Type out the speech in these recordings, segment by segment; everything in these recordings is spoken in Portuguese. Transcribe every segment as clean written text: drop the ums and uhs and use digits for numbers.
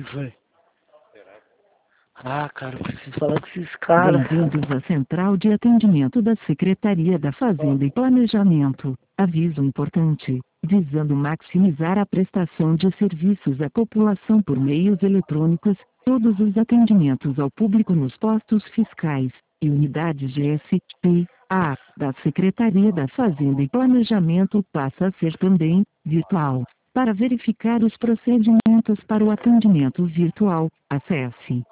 que foi? Ah, cara, eu preciso falar com esses caras. Bem-vindos à Central de Atendimento da Secretaria da Fazenda e Planejamento. Aviso importante. Visando maximizar a prestação de serviços à população por meios eletrônicos, todos os atendimentos ao público nos postos fiscais e unidades de SP/A da Secretaria da Fazenda e Planejamento passa a ser também virtual. Para verificar os procedimentos para o atendimento virtual, acesse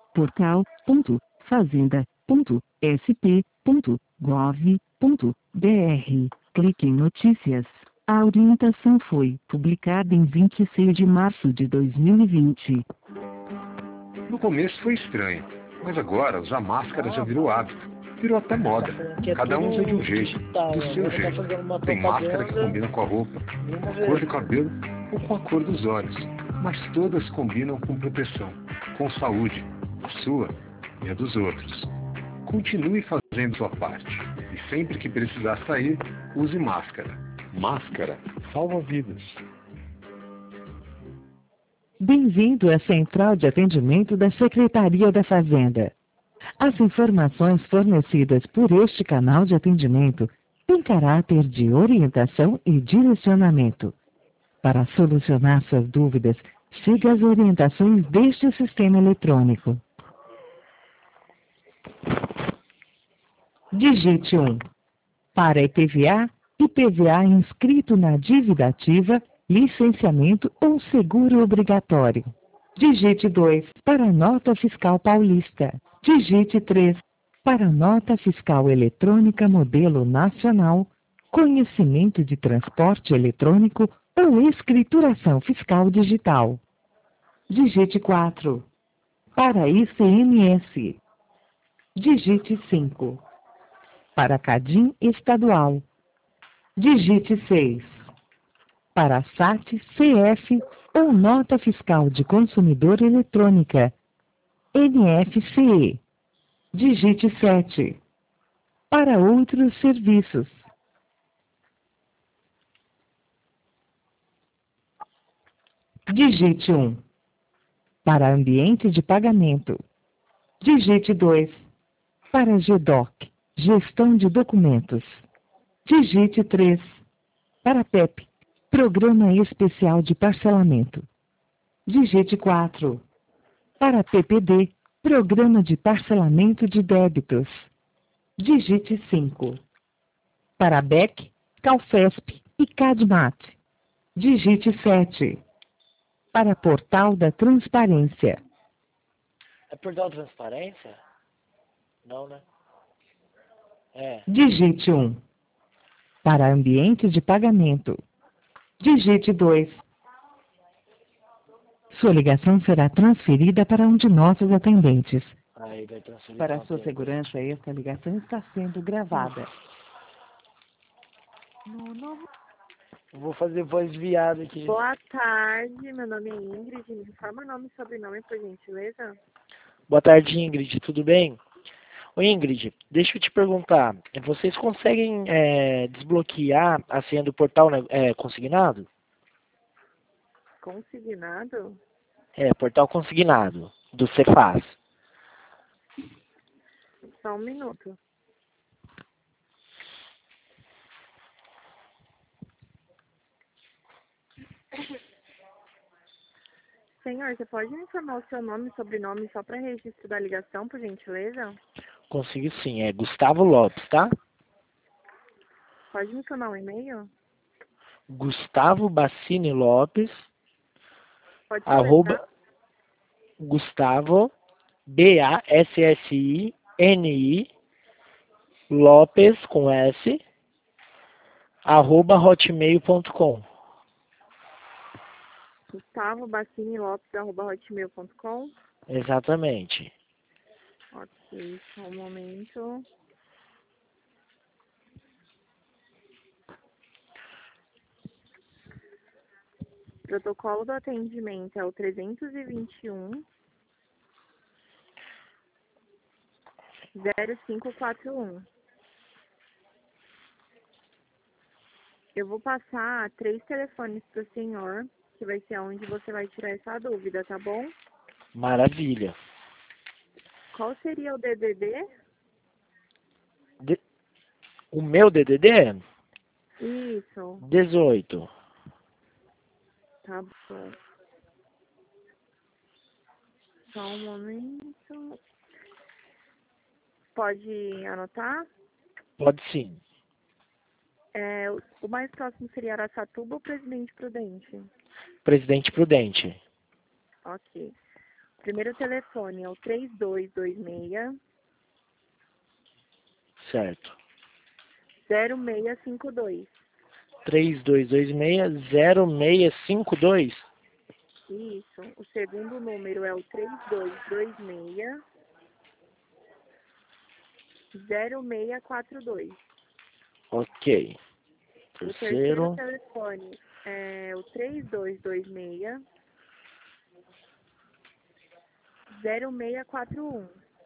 portal.fazenda.sp.gov.br. Clique em Notícias. A orientação foi publicada em 26 de março de 2020. No começo foi estranho, mas agora usar máscara já virou hábito. Virou até moda. Cada um usa de um jeito, do seu jeito. Tem máscara que combina com a roupa, com a cor do cabelo ou com a cor dos olhos. Mas todas combinam com proteção, com saúde, a sua e a dos outros. Continue fazendo sua parte. E sempre que precisar sair, use máscara. Máscara salva vidas. Bem-vindo à Central de Atendimento da Secretaria da Fazenda. As informações fornecidas por este canal de atendimento têm caráter de orientação e direcionamento. Para solucionar suas dúvidas, siga as orientações deste sistema eletrônico. Digite 1. Para IPVA, IPVA inscrito na dívida ativa, licenciamento ou seguro obrigatório. Digite 2. Para Nota Fiscal Paulista. Digite 3. Para Nota Fiscal Eletrônica Modelo Nacional, conhecimento de transporte eletrônico ou escrituração fiscal digital. Digite 4. Para ICMS. Digite 5. Para CADIM estadual. Digite 6. Para SAT, CF ou Nota Fiscal de Consumidor Eletrônica. NFCE. Digite 7. Para outros serviços. Digite 1. Para ambiente de pagamento. Digite 2. Para GDOC, gestão de documentos. Digite 3. Para PEP, Programa Especial de Parcelamento. Digite 4. Para PPD, Programa de Parcelamento de Débitos. Digite 5. Para BEC, CalFESP e CADMAT. Digite 7. Para Portal da Transparência. É Portal Transparência? Não, né? É. Digite 1. Para ambiente de pagamento. Digite 2. Sua ligação será transferida para um de nossos atendentes. Aí vai transferir Para pra sua atendente. segurança, esta ligação está sendo gravada. Vou fazer voz viada aqui. Boa tarde, meu nome é Ingrid. Me informa nome e sobrenome, por gentileza. Boa tarde, Ingrid, tudo bem? Ô Ingrid, deixa eu te perguntar, vocês conseguem desbloquear a senha do portal consignado? Consignado? Portal consignado, do Cefaz. Só um minuto. Senhor, você pode me informar o seu nome e sobrenome só para registro da ligação, por gentileza? Consigo sim, é Gustavo Lopes, tá? Pode me informar o e-mail? Gustavo Bassini Lopes, Pode arroba soletrar? Gustavo, Bassini, Lopes, com S, arroba hotmail.com. Gustavo Bassini Lopes, @hotmail.com. Exatamente. Ok, só um momento. Protocolo do atendimento é o 321 0541. Eu vou passar 3 telefones para o senhor, que vai ser onde você vai tirar essa dúvida, tá bom? Maravilha. Qual seria o DDD? O meu DDD? Isso. 18. Tá bom. Só um momento. Pode anotar? Pode sim. O mais próximo seria Araçatuba ou Presidente Prudente? Presidente Prudente. Ok. Primeiro telefone é o 3226 Certo. 0652. 3226-0652. Isso. O segundo número é o 3226 0642. Ok. O terceiro Terceiro. telefone é o 3226 0641.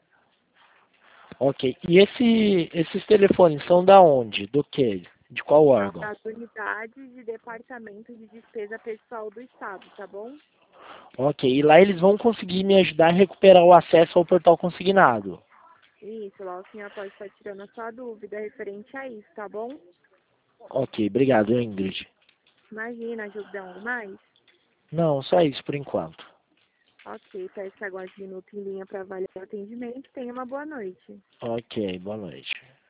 Ok. E esses telefones são da onde? Do que? De qual São órgão? das unidades de departamento de despesa pessoal do Estado, tá bom? Ok. E lá eles vão conseguir me ajudar a recuperar o acesso ao portal consignado. Isso, lá o senhor pode estar tirando a sua dúvida referente a isso, tá bom? Ok. Obrigado, Ingrid. Imagina, ajuda algo mais? Não, só isso por enquanto. Ok, peço que aguarde um minuto em linha para avaliar o atendimento. Tenha uma boa noite. Ok. Boa noite.